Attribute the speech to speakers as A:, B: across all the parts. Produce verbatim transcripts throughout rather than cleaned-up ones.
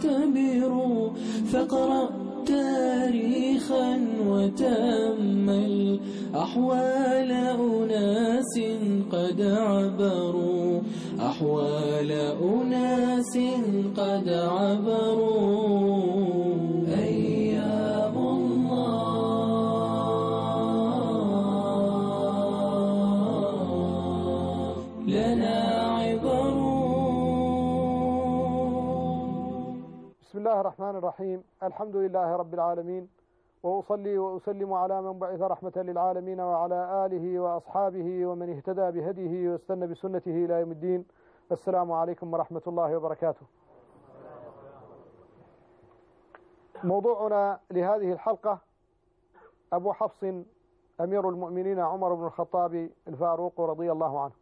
A: فاعتبروا فاقرأ تاريخا وتأمل أحوال أناس قد عبروا أحوال أناس قد عبروا. أيام الله لنا عبر.
B: بسم الله الرحمن الرحيم. الحمد لله رب العالمين، وأصلي وأسلم على من بعث رحمة للعالمين وعلى آله وأصحابه ومن اهتدى بهديه واستنى بسنته إلى يوم الدين. السلام عليكم ورحمة الله وبركاته. موضوعنا لهذه الحلقة أبو حفص أمير المؤمنين عمر بن الخطاب الفاروق رضي الله عنه.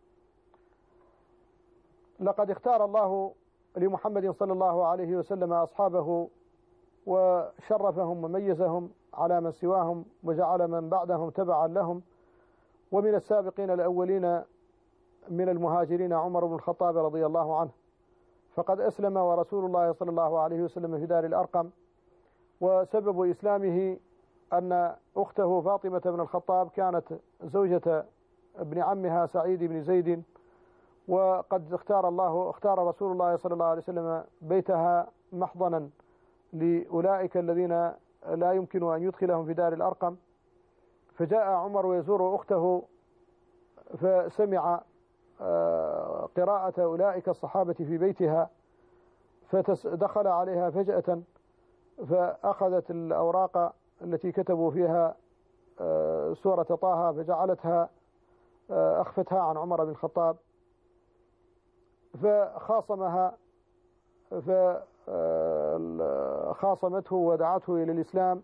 B: لقد اختار الله لمحمد صلى الله عليه وسلم أصحابه وشرفهم وميزهم على من سواهم، وجعل من بعدهم تبعا لهم. ومن السابقين الأولين من المهاجرين عمر بن الخطاب رضي الله عنه، فقد أسلم ورسول الله صلى الله عليه وسلم في دار الأرقم. وسبب إسلامه أن أخته فاطمة بن الخطاب كانت زوجة ابن عمها سعيد بن زيد، وقد اختار الله اختار رسول الله صلى الله عليه وسلم بيتها محضنا لأولئك الذين لا يمكن أن يدخلهم في دار الأرقم. فجاء عمر يزور أخته فسمع قراءة أولئك الصحابة في بيتها، فدخل عليها فجأة فأخذت الأوراق التي كتبوا فيها سورة طه فجعلتها أخفتها عن عمر بن الخطاب، فخاصمها فخاصمته ودعته إلى الإسلام.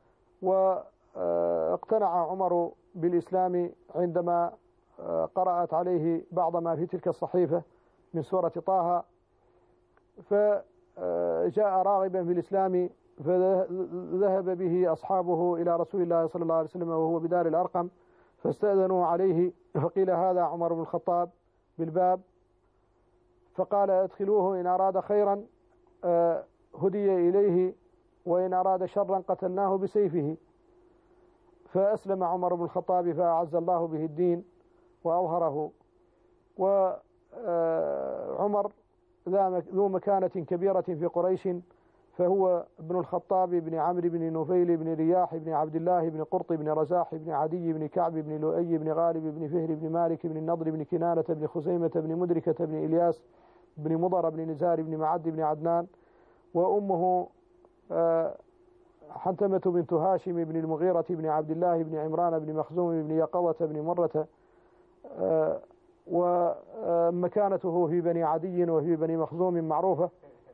B: واقتنع عمر بالإسلام عندما قرأت عليه بعض ما في تلك الصحيفة من سورة طه، فجاء راغبا في الإسلام، فذهب به أصحابه إلى رسول الله صلى الله عليه وسلم وهو بدار الأرقم، فاستأذنوا عليه، فقيل هذا عمر بن الخطاب بالباب، فقال ادخلوه إن أراد خيرا هدي إليه وإن أراد شرا قتلناه بسيفه. فأسلم عمر بن الخطاب فأعز الله به الدين وأظهره. وعمر ذو مكانة كبيرة في قريش، فهو ابن الخطاب بن عمرو بن نفيل بن رياح بن عبد الله بن قرط بن رزاح بن عدي بن كعب بن لؤي بن غالب بن فهر بن مالك بن النضر بن كنانة بن خزيمة بن مدركة بن إلياس بن مضر بن نزار بن معد بن عدنان. وأمه حنتمة بنت هاشم بن المغيرة بن عبد الله بن عمران بن مخزوم بن يقظة بن مرة. ومكانته في بني عدي وفي بني مخزوم معروفة.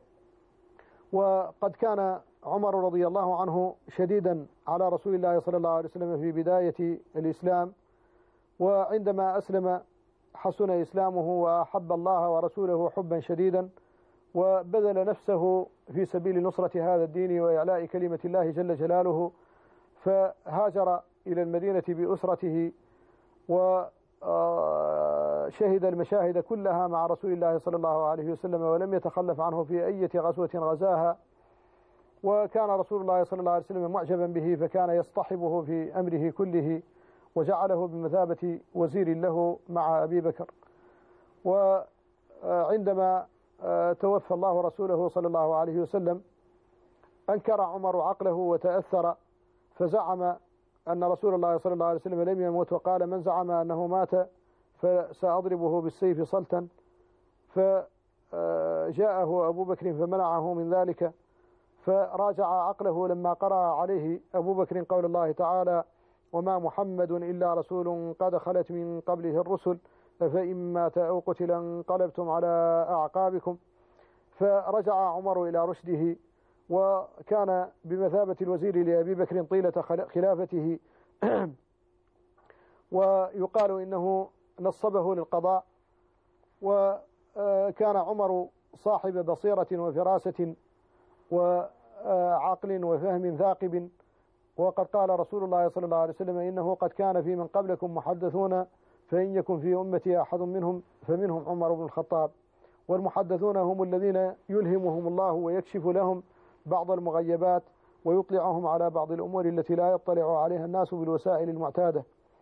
B: وقد كان عمر رضي الله عنه شديدا على رسول الله صلى الله عليه وسلم في بداية الإسلام، وعندما أسلم حسن إسلامه وأحب الله ورسوله حبا شديدا، وبذل نفسه في سبيل نصرة هذا الدين وإعلاء كلمة الله جل جلاله، فهاجر إلى المدينة بأسرته وشهد المشاهد كلها مع رسول الله صلى الله عليه وسلم، ولم يتخلف عنه في أي غزوة غزاها. وكان رسول الله صلى الله عليه وسلم معجبا به، فكان يصطحبه في أمره كله، وجعله بمثابة وزير له مع أبي بكر. وعندما توفى الله رسوله صلى الله عليه وسلم أنكر عمر عقله وتأثر، فزعم أن رسول الله صلى الله عليه وسلم لم يموت، وقال من زعم أنه مات فسأضربه بالسيف صلتا. فجاءه أبو بكر فمنعه من ذلك، فراجع عقله لما قرأ عليه أبو بكر قول الله تعالى وما محمد إلا رسول قد خلت من قبله الرسل فإن مات أو قتل انقلبتم على أعقابكم. فرجع عمر إلى رشده، وكان بمثابة الوزير لأبي بكر طيلة خلافته، ويقال إنه نصبه للقضاء. وكان عمر صاحب بصيرة وفراسة وعقل وفهم ثاقب، وقد قال رسول الله صلى الله عليه وسلم إنه قد كان في من قبلكم محدثون فإن يكن في أمتي أحد منهم فمنهم عمر بن الخطاب. والمحدثون هم الذين يلهمهم الله ويكشف لهم بعض المغيبات ويطلعهم على بعض الأمور التي لا يطلع عليها الناس بالوسائل المعتادة.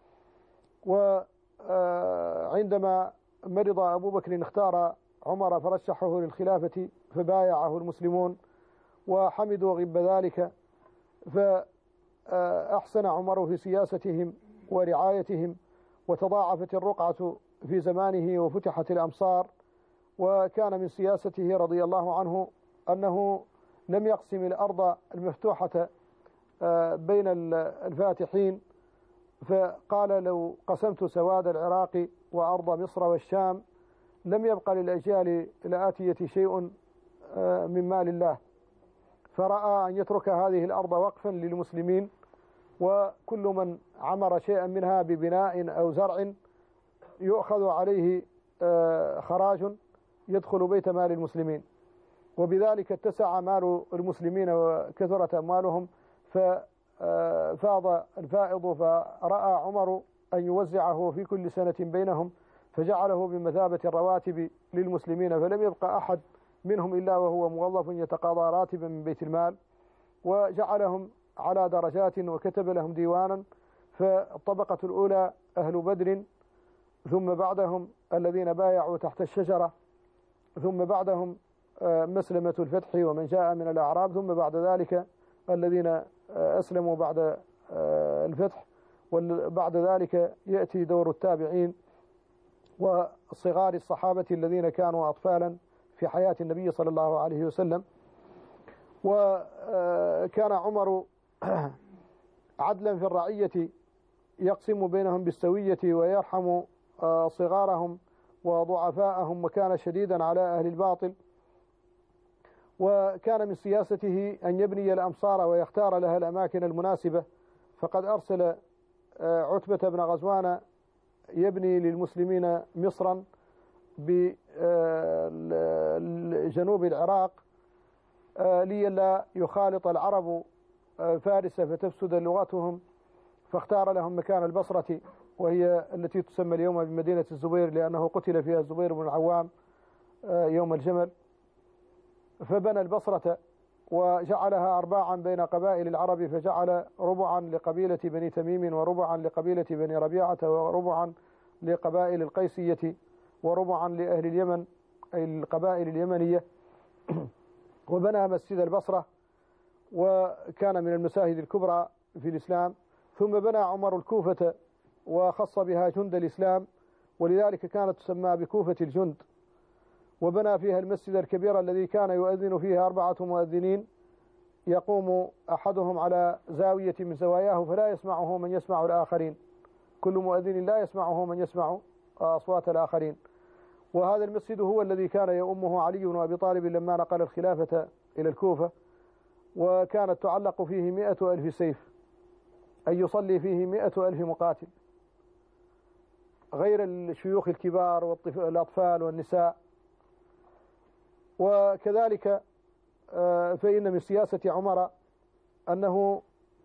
B: وعندما مرض أبو بكر اختار عمر فرشحه للخلافة فبايعه المسلمون وحمدوا غب ذلك، فأحسن عمر في سياستهم ورعايتهم، وتضاعفت الرقعة في زمانه وفتحت الأمصار. وكان من سياسته رضي الله عنه أنه لم يقسم الأرض المفتوحة بين الفاتحين، فقال لو قسمت سواد العراق وأرض مصر والشام لم يبقى للأجيال الآتية شيء من مال الله، فرأى أن يترك هذه الأرض وقفا للمسلمين، وكل من عمر شيئا منها ببناء أو زرع يؤخذ عليه خراج يدخل بيت مال المسلمين، وبذلك اتسع مال المسلمين وكثرت أموالهم، ففاض الفائض، فرأى عمر أن يوزعه في كل سنة بينهم، فجعله بمثابة الرواتب للمسلمين، فلم يبقى أحد منهم إلا وهو موظف يتقاضى راتبا من بيت المال، وجعلهم على درجات وكتب لهم ديوانا. فالطبقة الأولى أهل بدر، ثم بعدهم الذين بايعوا تحت الشجرة، ثم بعدهم مسلمة الفتح ومن جاء من الأعراب، ثم بعد ذلك الذين أسلموا بعد الفتح، وبعد ذلك يأتي دور التابعين وصغار الصحابة الذين كانوا أطفالا في حياة النبي صلى الله عليه وسلم. وكان عمر عدلا في الرعية يقسم بينهم بالسوية ويرحم صغارهم وضعفاءهم، وكان شديدا على أهل الباطل. وكان من سياسته أن يبني الأمصار ويختار لها الأماكن المناسبة، فقد أرسل عتبة بن غزوان يبني للمسلمين مصرا بجنوب العراق لئلا يخالط العرب فارس فتفسد لغتهم، فاختار لهم مكان البصرة، وهي التي تسمى اليوم بمدينة الزبير لأنه قتل فيها الزبير بن العوام يوم الجمل. فبنى البصرة وجعلها أرباعا بين قبائل العرب، فجعل ربعا لقبيلة بني تميم، وربعا لقبيلة بني ربيعة، وربعا لقبائل القيسية، وربعا لأهل اليمن أي القبائل اليمنية. وبنى مسجد البصرة، وكان من المساجد الكبرى في الإسلام. ثم بنى عمر الكوفة وخص بها جند الإسلام، ولذلك كانت تسمى بكوفة الجند، وبنى فيها المسجد الكبير الذي كان يؤذن فيه أربعة مؤذنين، يقوم أحدهم على زاوية من زواياه فلا يسمعه من يسمع الآخرين، كل مؤذن لا يسمعه من يسمع أصوات الآخرين. وهذا المسجد هو الذي كان يؤمه علي بن أبي طالب لما نقل الخلافة إلى الكوفة، وكانت تعلق فيه مئة ألف سيف، أي يصلي فيه مئة ألف مقاتل، غير الشيوخ الكبار والأطفال والنساء. وكذلك فإن من سياسة عمر أنه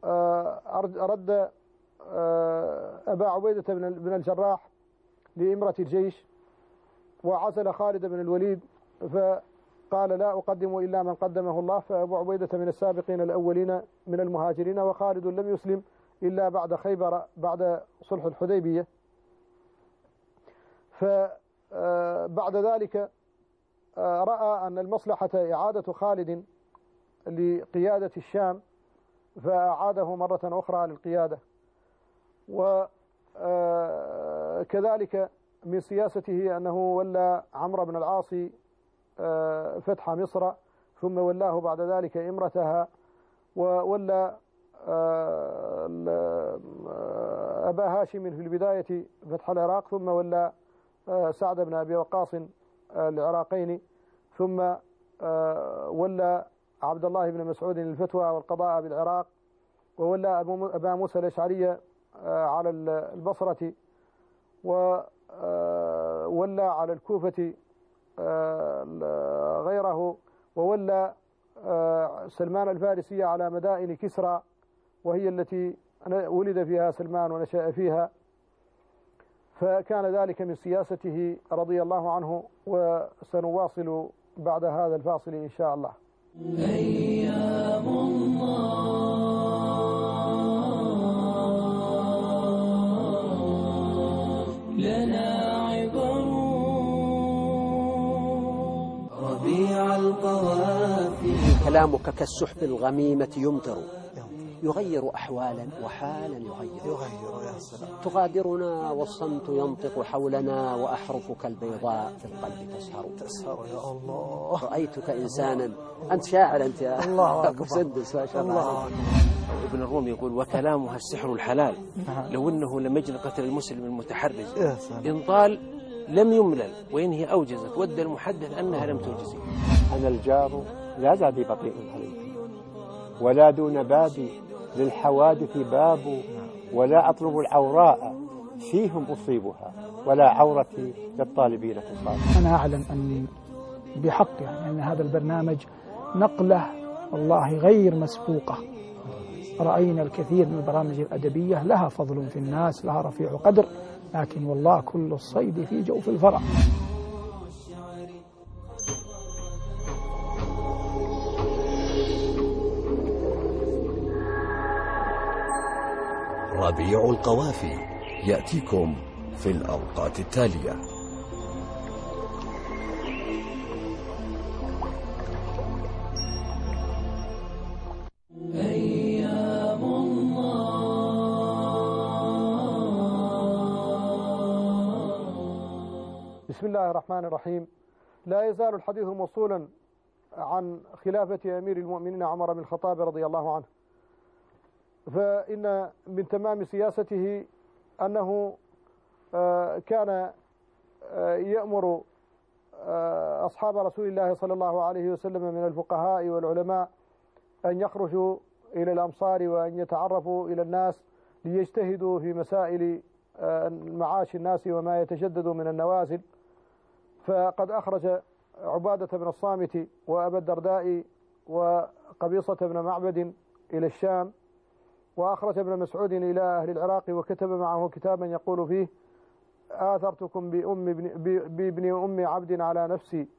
B: رد أبا عبيدة بن الجراح لإمرة الجيش، وعزل خالد بن الوليد، فقال لا أقدم إلا من قدمه الله، فأبو عبيدة من السابقين الأولين من المهاجرين، وخالد لم يسلم إلا بعد خيبر بعد صلح الحديبية. فبعد ذلك رأى أن المصلحة إعادة خالد لقيادة الشام، فأعاده مرة أخرى للقيادة. وكذلك من سياسته أنه ولى عمرو بن العاص فتح مصر، ثم ولاه بعد ذلك إمرتها، وولى أبا هاشم في البداية فتح العراق، ثم ولى سعد بن أبي وقاص العراقين، ثم ولى عبد الله بن مسعود الفتوى والقضاء بالعراق، وولى أبا موسى الأشعري على البصرة، وولى على الكوفة غيره، وولى سلمان الفارسي على مدائن كسرى، وهي التي ولد فيها سلمان ونشأ فيها. فكان ذلك من سياسته رضي الله عنه. وسنواصل بعد هذا الفاصل إن شاء الله.
A: أيام الله لنا عبر ربيع القوافي.
C: كلامك كالسحب الغميمة يمطر، يغير أحوالا وحالا يغير
D: يغير يا سلام.
C: تغادرنا والصمت ينطق حولنا، وأحرفك البيضاء في القلب تسهر
D: تسهر يا الله.
C: رأيتك إنسانا، أنت شاعر أنت يا
D: الله
C: أبو سندس ما شاء الله.
E: ابن الرومي يقول وكلامها السحر الحلال، لو أنه لم يجل قتل المسلم المتحرز إن طال لم يملل، وإن هي أوجزت ود المحدث أنها لم توجز.
F: أنا الجار لا زادي بطيء عليك، ولا دون بابي للحوادث باب، ولا أطلب العوراء فيهم أصيبها، ولا عورتي للطالبين تصاب.
G: أنا أعلم أني بحق يعني أن هذا البرنامج نقلة والله غير مسبوقة. رأينا الكثير من البرامج الأدبية لها فضل في الناس، لها رفيع قدر، لكن والله كل الصيد في جوف الفرع.
H: ربيع القوافي يأتيكم في الأوقات التالية.
A: أيام الله
B: بسم الله الرحمن الرحيم. لا يزال الحديث موصولا عن خلافة أمير المؤمنين عمر بن الخطاب رضي الله عنه. فإن من تمام سياسته أنه كان يأمر أصحاب رسول الله صلى الله عليه وسلم من الفقهاء والعلماء أن يخرجوا إلى الأمصار وأن يتعرفوا إلى الناس ليجتهدوا في مسائل معاش الناس وما يتجدد من النوازل. فقد أخرج عبادة بن الصامت وأبا الدرداء وقبيصة بن معبد إلى الشام، وأخرج ابن مسعود إلى أهل العراق، وكتب معه كتابا يقول فيه آثرتكم بأم بابن أم عبد على نفسي.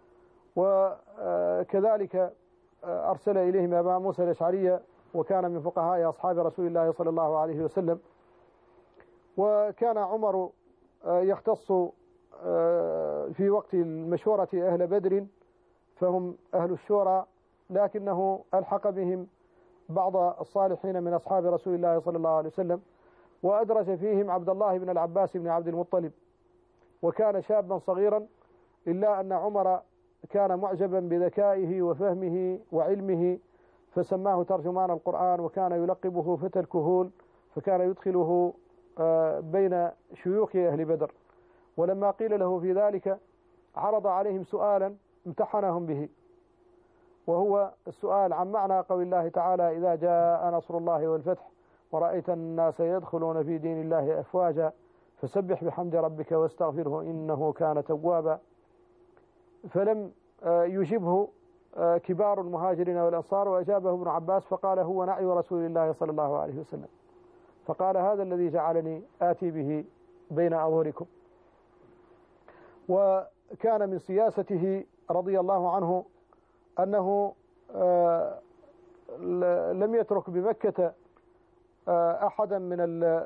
B: وكذلك أرسل إليهم أبا موسى الأشعري، وكان من فقهاء أصحاب رسول الله صلى الله عليه وسلم. وكان عمر يختص في وقت المشورة أهل بدر، فهم أهل الشورى، لكنه ألحق بهم بعض الصالحين من أصحاب رسول الله صلى الله عليه وسلم، وأدرج فيهم عبد الله بن العباس بن عبد المطلب، وكان شابا صغيرا، إلا أن عمر كان معجبا بذكائه وفهمه وعلمه، فسماه ترجمان القرآن، وكان يلقبه فتى الكهول، فكان يدخله بين شيوخ أهل بدر. ولما قيل له في ذلك عرض عليهم سؤالا امتحنهم به، وهو السؤال عن معنى قول الله تعالى إذا جاء نصر الله والفتح ورأيت الناس يدخلون في دين الله أفواجا فسبح بحمد ربك واستغفره إنه كان توابا. فلم يجبه كبار المهاجرين والأنصار، وأجابه ابن عباس فقال هو نعي رسول الله صلى الله عليه وسلم. فقال هذا الذي جعلني آتي به بين أظهركم. وكان من سياسته رضي الله عنه أنه لم يترك بمكة أحدا من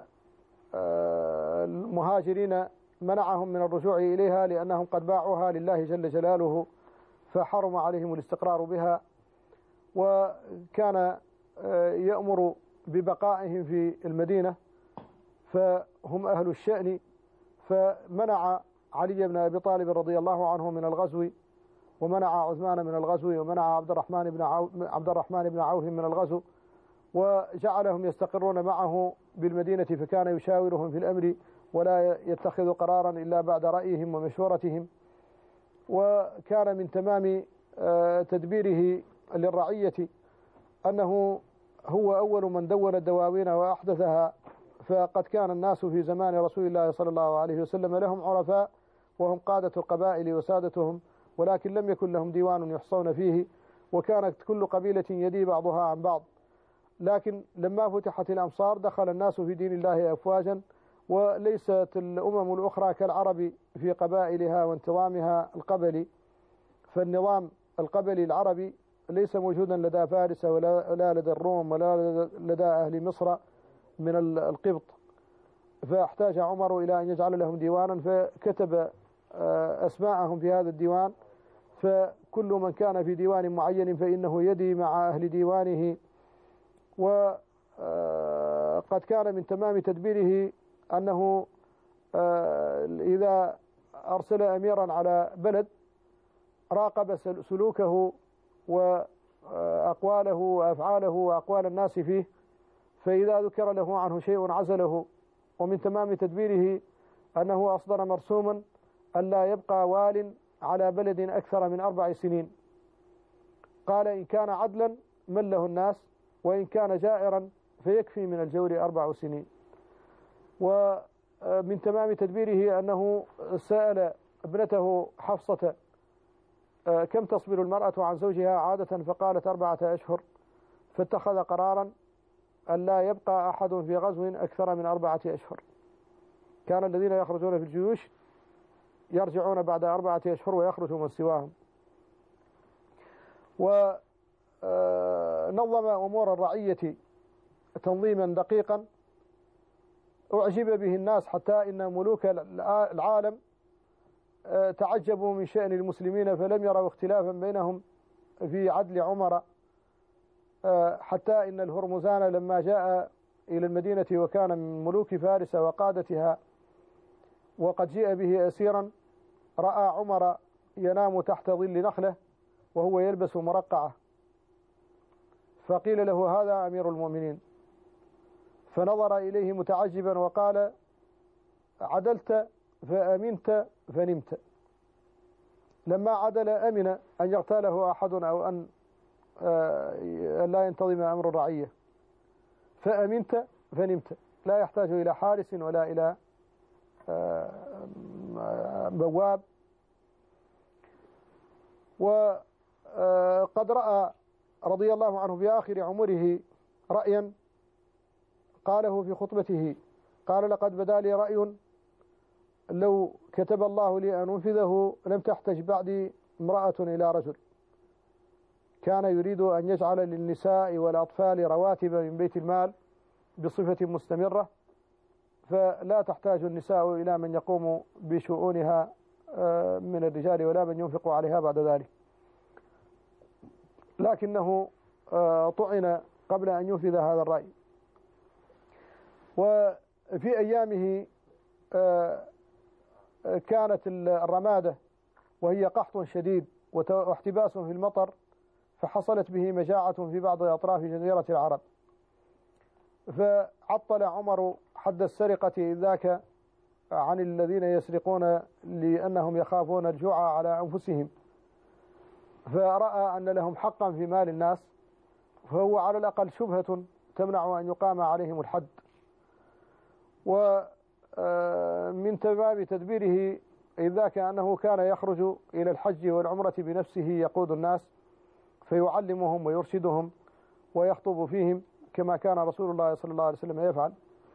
B: المهاجرين منعهم من الرجوع إليها، لأنهم قد باعوها لله جل جلاله، فحرم عليهم الاستقرار بها. وكان يأمر ببقائهم في المدينة، فهم أهل الشأن، فمنع علي بن أبي طالب رضي الله عنه من الغزو، ومنع عثمان من الغزو، ومنع عبد الرحمن بن عوف عبد الرحمن بن عوف من الغزو، وجعلهم يستقرون معه بالمدينة، فكان يشاورهم في الأمر ولا يتخذ قرارا إلا بعد رأيهم ومشورتهم. وكان من تمام تدبيره للرعية أنه هو أول من دون الدواوين وأحدثها. فقد كان الناس في زمان رسول الله صلى الله عليه وسلم لهم عرفاء، وهم قادة القبائل وسادتهم، ولكن لم يكن لهم ديوان يحصون فيه، وكانت كل قبيلة يدي بعضها عن بعض. لكن لما فتحت الأمصار دخل الناس في دين الله أفواجا، وليست الأمم الأخرى كالعرب في قبائلها وانتظامها القبلي، فالنظام القبلي العربي ليس موجودا لدى فارس ولا لدى الروم ولا لدى أهل مصر من القبط، فاحتاج عمر إلى أن يجعل لهم ديوانا، فكتب أسماءهم في هذا الديوان، فكل من كان في ديوان معين فإنه يدي مع أهل ديوانه. وقد كان من تمام تدبيره أنه إذا أرسل أميرا على بلد راقب سلوكه وأقواله وأفعاله وأقوال الناس فيه، فإذا ذكر له عنه شيء عزله. ومن تمام تدبيره أنه أصدر مرسوما ألا يبقى وال على بلد أكثر من أربع سنين، قال إن كان عدلا مله الناس، وإن كان جائرا فيكفي من الجور أربع سنين. ومن تمام تدبيره أنه سأل ابنته حفصة كم تصبر المرأة عن زوجها عادة، فقالت أربعة أشهر، فاتخذ قرارا أن لا يبقى أحد في غزو أكثر من أربعة أشهر. كان الذين يخرجون في الجيوش يرجعون بعد أربعة أشهر ويخرجوا من سواهم. ونظم أمور الرعية تنظيما دقيقا أعجب به الناس، حتى إن ملوك العالم تعجبوا من شأن المسلمين، فلم يروا اختلافا بينهم في عدل عمر، حتى إن الهرمزان لما جاء إلى المدينة وكان من ملوك فارس وقادتها وقد جيء به أسيرا، رأى عمر ينام تحت ظل نخلة وهو يلبس مرقعة، فقيل له هذا أمير المؤمنين، فنظر إليه متعجبا وقال عدلت فأمنت فنمت. لما عدل أمن أن يغتاله أحد أو أن لا ينتظم أمر الرعية، فأمنت فنمت، لا يحتاج إلى حارس ولا إلى بواب. وقد رأى رضي الله عنه في آخر عمره رأيا قاله في خطبته، قال لقد بدا لي رأي لو كتب الله لي أن أنفذه لم تحتج بعدي امرأة إلى رجل. كان يريد أن يجعل للنساء والأطفال رواتب من بيت المال بصفة مستمرة، فلا تحتاج النساء إلى من يقوم بشؤونها من الرجال ولا من ينفق عليها بعد ذلك، لكنه طعن قبل أن ينفذ هذا الرأي. وفي أيامه كانت الرمادة وهي قحط شديد واحتباس في المطر، فحصلت به مجاعة في بعض أطراف جزيرة العرب، فعطل عمر حد السرقة إذ ذاك عن الذين يسرقون لأنهم يخافون الجوع على أنفسهم، فرأى أن لهم حقا في مال الناس، فهو على الأقل شبهة تمنع أن يقام عليهم الحد. ومن تمام تدبيره إذ ذاك أنه كان يخرج إلى الحج والعمرة بنفسه يقود الناس فيعلمهم ويرشدهم ويخطب فيهم كما كان رسول الله صلى الله عليه وسلم يفعل.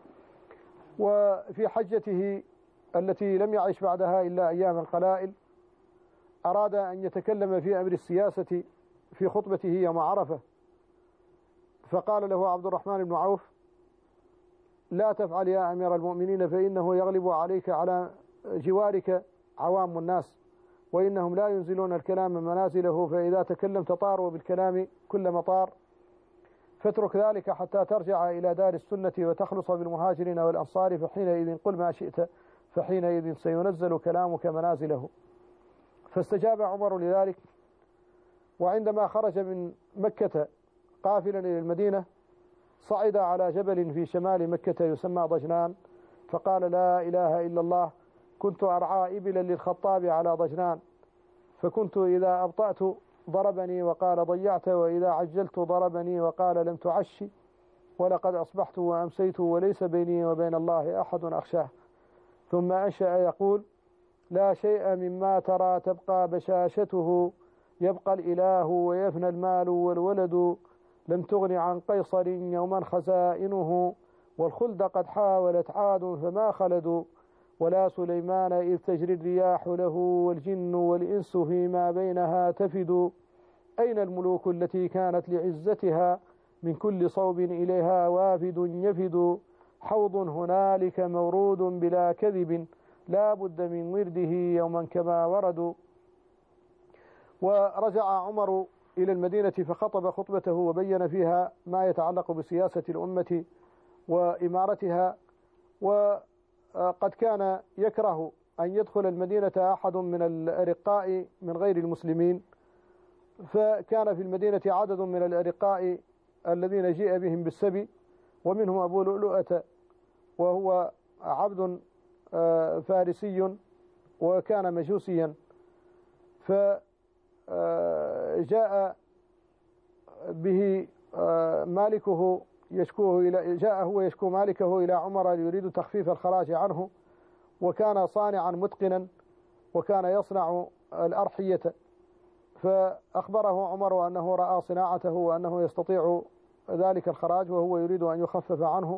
B: وفي حجته التي لم يعيش بعدها إلا أيام قلائل أراد أن يتكلم في أمر السياسة في خطبته يوم عرفة، فقال له عبد الرحمن بن عوف لا تفعل يا أمير المؤمنين، فإنه يغلب عليك على جوارك عوام الناس، وإنهم لا ينزلون الكلام منازله، فإذا تكلمت طاروا بالكلام كل مطار، فاترك ذلك حتى ترجع إلى دار السنة وتخلص بالمهاجرين والأنصار، فحينئذ قل ما شئت، فحينئذ سينزل كلامك منازله. فاستجاب عمر لذلك. وعندما خرج من مكة قافلا إلى المدينة صعد على جبل في شمال مكة يسمى ضجنان، فقال لا إله إلا الله، كنت أرعى إبلا للخطاب على ضجنان، فكنت إذا أبطأت ضربني وقال ضيعت، وإذا عجلت ضربني وقال لم تعش، ولقد أصبحت وأمسيت وليس بيني وبين الله أحد أخشاه. ثم أنشأ يقول لا شيء مما ترى تبقى بشاشته، يبقى الإله ويفنى المال والولد، لم تغن عن قيصر يوما خزائنه، والخلد قد حاولت عاد فما خلدوا، ولا سليمان إذ تجري الرياح له، والجن والإنس فيما بينها تفد. أين الملوك التي كانت لعزتها، من كل صوب إليها وافد يفد. حوض هنالك مورود بلا كذب، لا بد من ورده يوما كما وردوا. ورجع عمر إلى المدينة فخطب خطبته وبين فيها ما يتعلق بسياسة الأمة وإمارتها. وقد كان يكره أن يدخل المدينة أحد من الأرقاء من غير المسلمين، فكان في المدينة عدد من الأرقاء الذين جيء بهم بالسبي، ومنهم أبو لؤلؤة وهو عبد فارسي وكان مجوسيا، فجاء به مالكه يشكوه إلى جاء هو يشكو مالكه إلى عمر يريد تخفيف الخراج عنه، وكان صانعا متقنا وكان يصنع الأرحية، فأخبره عمر أنه رأى صناعته وأنه يستطيع ذلك الخراج وهو يريد أن يخفف عنه،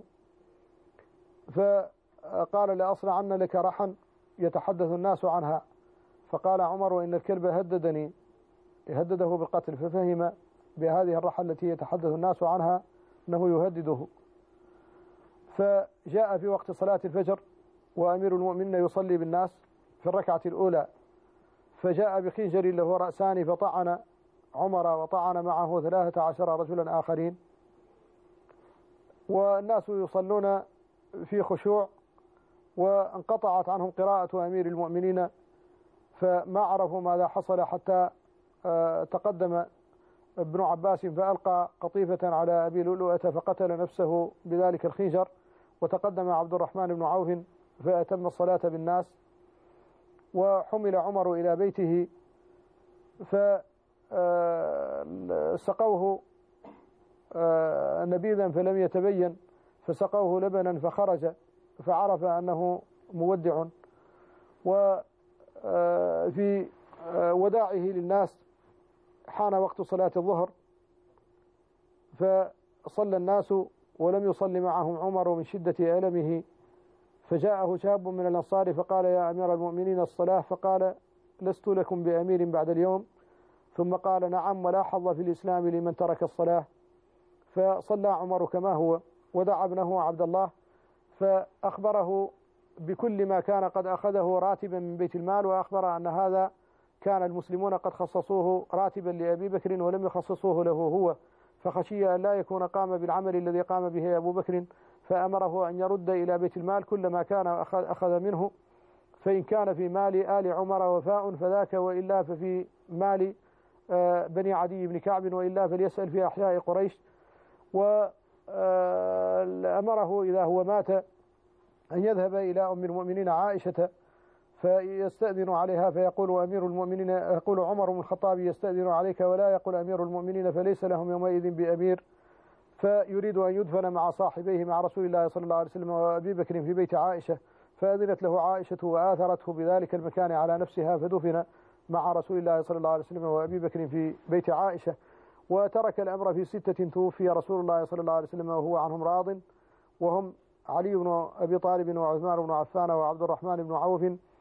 B: فقال لأصنعن لك رحا يتحدث الناس عنها. فقال عمر إن الكلب هددني يهدده بالقتل، ففهم بهذه الرحى التي يتحدث الناس عنها أنه يهدده. فجاء في وقت صلاة الفجر وأمير المؤمنين يصلي بالناس في الركعة الأولى، فجاء بخنجر له رأسان فطعن عمر وطعن معه ثلاثة عشر رجلا آخرين، والناس يصلون في خشوع وانقطعت عنهم قراءة أمير المؤمنين، فما عرفوا ماذا حصل حتى تقدم ابن عباس فألقى قطيفة على أبي لؤلؤة فقتل نفسه بذلك الخنجر، وتقدم عبد الرحمن بن عوف فأتم الصلاة بالناس. وحمل عمر إلى بيته فسقوه نبيذا فلم يتبين، فسقوه لبنا فخرج فعرف أنه مودع. وفي وداعه للناس حان وقت صلاة الظهر، فصلى الناس ولم يصل معهم عمر من شدة ألمه، فجاءه شاب من الأنصار فقال يا أمير المؤمنين الصلاة، فقال لست لكم بأمير بعد اليوم، ثم قال نعم ولا حظ في الإسلام لمن ترك الصلاة. فصلى عمر كما هو ودعا ابنه عبد الله فأخبره بكل ما كان قد أخذه راتبا من بيت المال، وأخبر أن هذا كان المسلمون قد خصصوه راتبا لأبي بكر ولم يخصصوه له هو، فخشي أن لا يكون قام بالعمل الذي قام به أبو بكر، فأمره أن يرد إلى بيت المال كل ما كان أخذ منه، فإن كان في مال آل عمر وفاء فذاك، وإلا ففي مال بني عدي بن كعب، وإلا فليسأل في أحياء قريش. وأمره إذا هو مات أن يذهب إلى أم المؤمنين عائشة فيستأذن عليها، فيقول أمير المؤمنين يقول عمر بن الخطاب يستأذن عليك ولا يقول أمير المؤمنين، فليس لهم يومئذ بأمير، فيريد أن يدفن مع صاحبيه مع رسول الله صلى الله عليه وسلم وأبي بكر في بيت عائشة، فأذنت له عائشة وآثرته بذلك المكان على نفسها، فدفن مع رسول الله صلى الله عليه وسلم وأبي بكر في بيت عائشة. وترك الأمر في ستة توفي رسول الله صلى الله عليه وسلم وهو عنهم راض، وهم علي بن أبي طالب وعثمان بن عفان وعبد الرحمن بن عوف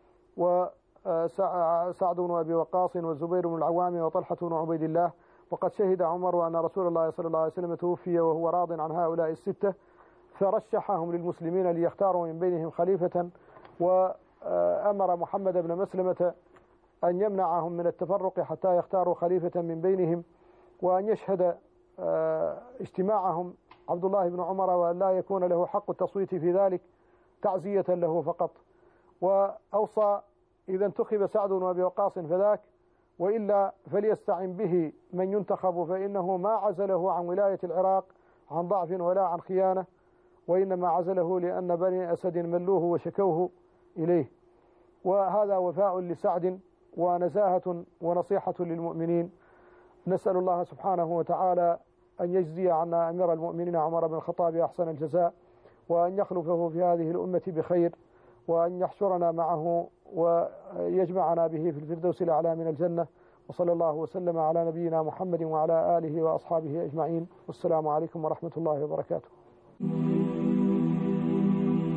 B: وسعد بن أبي وقاص والزبير بن العوام وطلحة بن عبيد الله. وقد شهد عمر أن رسول الله صلى الله عليه وسلم توفي وهو راض عن هؤلاء الستة، فرشحهم للمسلمين ليختاروا من بينهم خليفة، وأمر محمد بن مسلمة أن يمنعهم من التفرق حتى يختاروا خليفة من بينهم، وأن يشهد اجتماعهم عبد الله بن عمر وأن لا يكون له حق التصويت في ذلك تعزية له فقط. وأوصى إذا انتخب سعد بن أبي وقاص فذاك، وإلا فليستعن به من ينتخب، فإنه ما عزله عن ولاية العراق عن ضعف ولا عن خيانة، وإنما عزله لأن بني أسد ملوه وشكوه إليه. وهذا وفاء لسعد ونزاهة ونصيحة للمؤمنين. نسأل الله سبحانه وتعالى أن يجزي عنا أمير المؤمنين عمر بن الخطاب أحسن الجزاء، وأن يخلفه في هذه الأمة بخير، وأن يحشرنا معه ويجمعنا به في الفردوس الأعلى من الجنة. وصلى الله وسلم على نبينا محمد وعلى آله وأصحابه أجمعين، والسلام عليكم ورحمة الله وبركاته.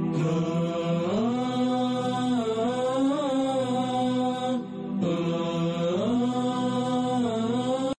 A: الله.